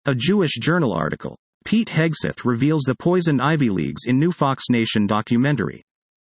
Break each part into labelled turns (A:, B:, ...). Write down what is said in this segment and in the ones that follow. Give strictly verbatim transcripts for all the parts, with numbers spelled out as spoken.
A: A Jewish Journal article. Pete Hegseth reveals the poison Ivy Leagues in new Fox Nation documentary.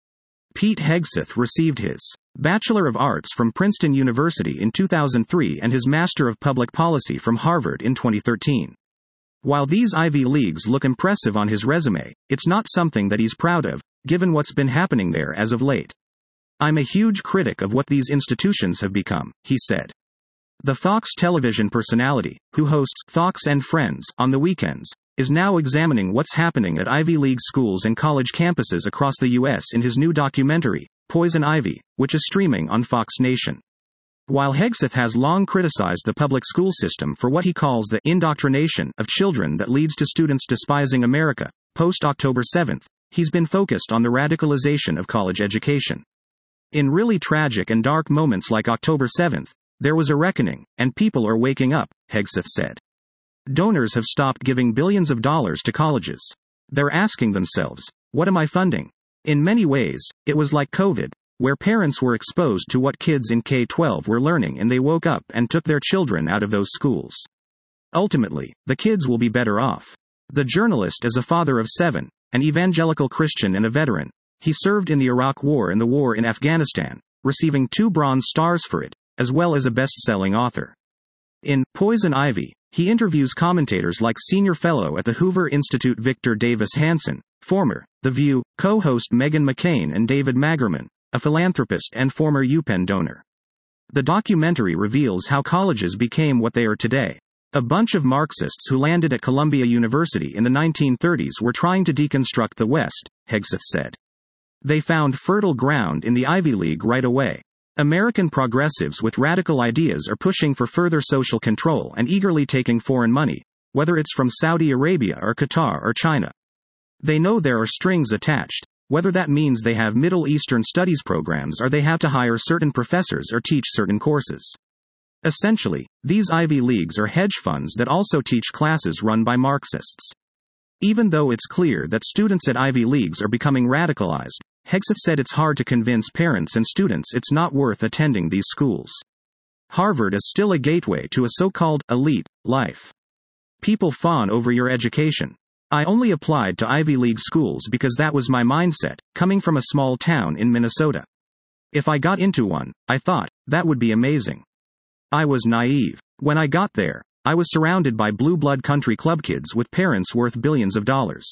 A: Pete Hegseth received his Bachelor of Arts from Princeton University in two thousand three and his Master of Public Policy from Harvard in twenty thirteen. While these Ivy Leagues look impressive on his resume, it's not something that he's proud of, given what's been happening there as of late. "I'm a huge critic of what these institutions have become," he said. The Fox television personality, who hosts Fox and Friends on the weekends, is now examining what's happening at Ivy League schools and college campuses across the U S in his new documentary, Poison Ivy, which is streaming on Fox Nation. While Hegseth has long criticized the public school system for what he calls the indoctrination of children that leads to students despising America, post-October seventh, he's been focused on the radicalization of college education. "In really tragic and dark moments like October seventh, there was a reckoning, and people are waking up," Hegseth said. Donors have stopped giving billions of dollars to colleges. They're asking themselves, what am I funding? In many ways, it was like COVID, where parents were exposed to what kids in K twelve were learning and they woke up and took their children out of those schools. Ultimately, the kids will be better off. The journalist is a father of seven, an evangelical Christian and a veteran. He served in the Iraq War and the war in Afghanistan, receiving two Bronze Stars for it, as well as a best-selling author. In Poison Ivy, he interviews commentators like senior fellow at the Hoover Institute Victor Davis Hanson, former The View co-host Meghan McCain, and David Magerman, a philanthropist and former UPenn donor. The documentary reveals how colleges became what they are today. A bunch of Marxists who landed at Columbia University in the nineteen thirties were trying to deconstruct the West, Hegseth said. They found fertile ground in the Ivy League right away. American progressives with radical ideas are pushing for further social control and eagerly taking foreign money, whether it's from Saudi Arabia or Qatar or China. They know there are strings attached, whether that means they have Middle Eastern studies programs or they have to hire certain professors or teach certain courses. Essentially, these Ivy Leagues are hedge funds that also teach classes run by Marxists. Even though it's clear that students at Ivy Leagues are becoming radicalized, Hegseth said it's hard to convince parents and students it's not worth attending these schools. Harvard is still a gateway to a so-called elite life. People fawn over your education. I only applied to Ivy League schools because that was my mindset, coming from a small town in Minnesota. If I got into one, I thought, that would be amazing. I was naive. When I got there, I was surrounded by blue blood country club kids with parents worth billions of dollars.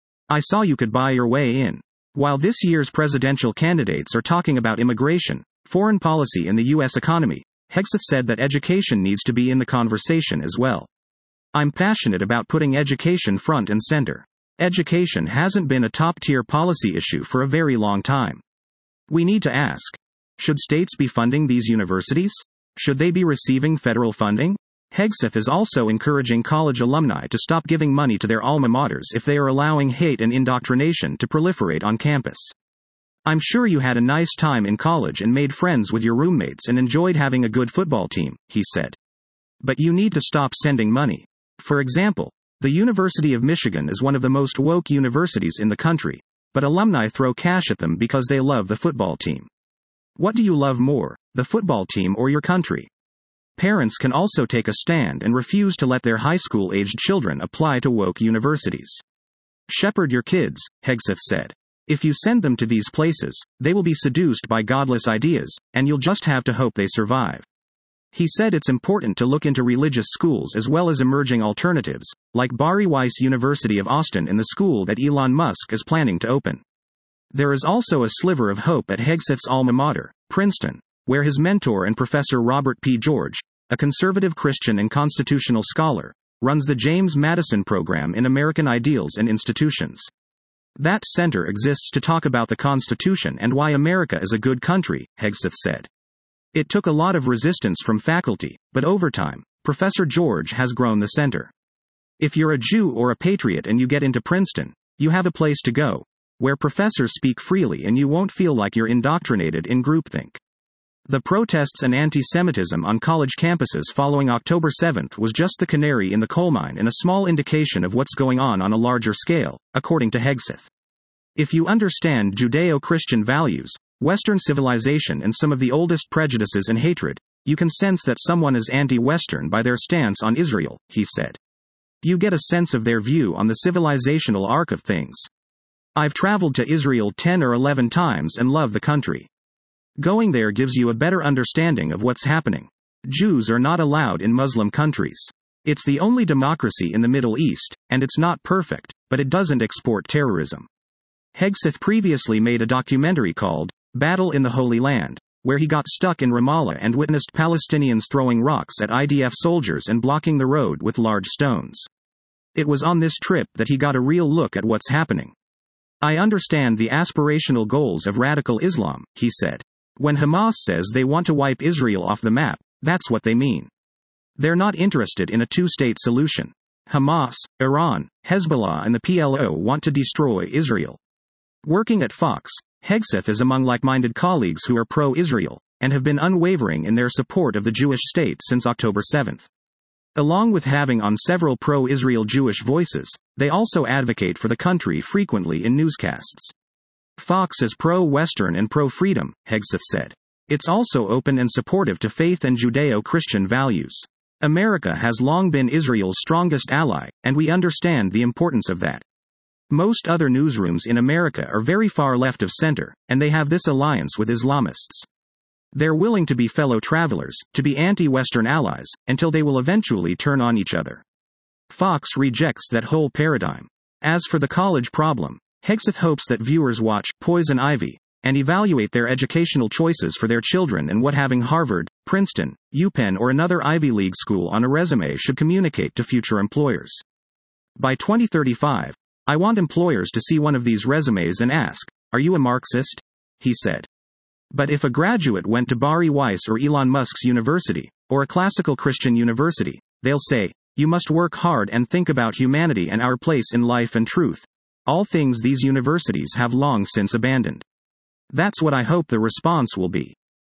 A: I saw you could buy your way in. While this year's presidential candidates are talking about immigration, foreign policy, and the U S economy, Hegseth said that education needs to be in the conversation as well. I'm passionate about putting education front and center. Education hasn't been a top-tier policy issue for a very long time. We need to ask, should states be funding these universities? Should they be receiving federal funding? Hegseth is also encouraging college alumni to stop giving money to their alma maters if they are allowing hate and indoctrination to proliferate on campus. I'm sure you had a nice time in college and made friends with your roommates and enjoyed having a good football team, he said. But you need to stop sending money. For example, the University of Michigan is one of the most woke universities in the country, but alumni throw cash at them because they love the football team. What do you love more, the football team or your country? Parents can also take a stand and refuse to let their high school-aged children apply to woke universities. Shepherd your kids, Hegseth said. If you send them to these places, they will be seduced by godless ideas, and you'll just have to hope they survive. He said it's important to look into religious schools as well as emerging alternatives, like Bari Weiss University of Austin and the school that Elon Musk is planning to open. There is also a sliver of hope at Hegseth's alma mater, Princeton, where his mentor and Professor Robert P. George, a conservative Christian and constitutional scholar, runs the James Madison Program in American Ideals and Institutions. That center exists to talk about the Constitution and why America is a good country, Hegseth said. It took a lot of resistance from faculty, but over time, Professor George has grown the center. If you're a Jew or a patriot and you get into Princeton, you have a place to go, where professors speak freely and you won't feel like you're indoctrinated in groupthink. The protests and anti-Semitism on college campuses following October seventh was just the canary in the coal mine and a small indication of what's going on on a larger scale, according to Hegseth. If you understand Judeo-Christian values, Western civilization and some of the oldest prejudices and hatred, you can sense that someone is anti-Western by their stance on Israel, he said. You get a sense of their view on the civilizational arc of things. I've traveled to Israel ten or eleven times and love the country. Going there gives you a better understanding of what's happening. Jews are not allowed in Muslim countries. It's the only democracy in the Middle East, and it's not perfect, but it doesn't export terrorism. Hegseth previously made a documentary called Battle in the Holy Land, where he got stuck in Ramallah and witnessed Palestinians throwing rocks at I D F soldiers and blocking the road with large stones. It was on this trip that he got a real look at what's happening. I understand the aspirational goals of radical Islam, he said. When Hamas says they want to wipe Israel off the map, that's what they mean. They're not interested in a two-state solution. Hamas, Iran, Hezbollah and the P L O want to destroy Israel. Working at Fox, Hegseth is among like-minded colleagues who are pro-Israel, and have been unwavering in their support of the Jewish state since October seventh. Along with having on several pro-Israel Jewish voices, they also advocate for the country frequently in newscasts. Fox is pro-Western and pro-freedom, Hegseth said. It's also open and supportive to faith and Judeo-Christian values. America has long been Israel's strongest ally, and we understand the importance of that. Most other newsrooms in America are very far left of center, and they have this alliance with Islamists. They're willing to be fellow travelers, to be anti-Western allies, until they will eventually turn on each other. Fox rejects that whole paradigm. As for the college problem, Hegseth hopes that viewers watch Poison Ivy and evaluate their educational choices for their children and what having Harvard, Princeton, UPenn or another Ivy League school on a resume should communicate to future employers. By twenty thirty-five, I want employers to see one of these resumes and ask, "Are you a Marxist?" he said. But if a graduate went to Bari Weiss or Elon Musk's university, or a classical Christian university, they'll say, "You must work hard and think about humanity and our place in life and truth," all things these universities have long since abandoned. That's what I hope the response will be.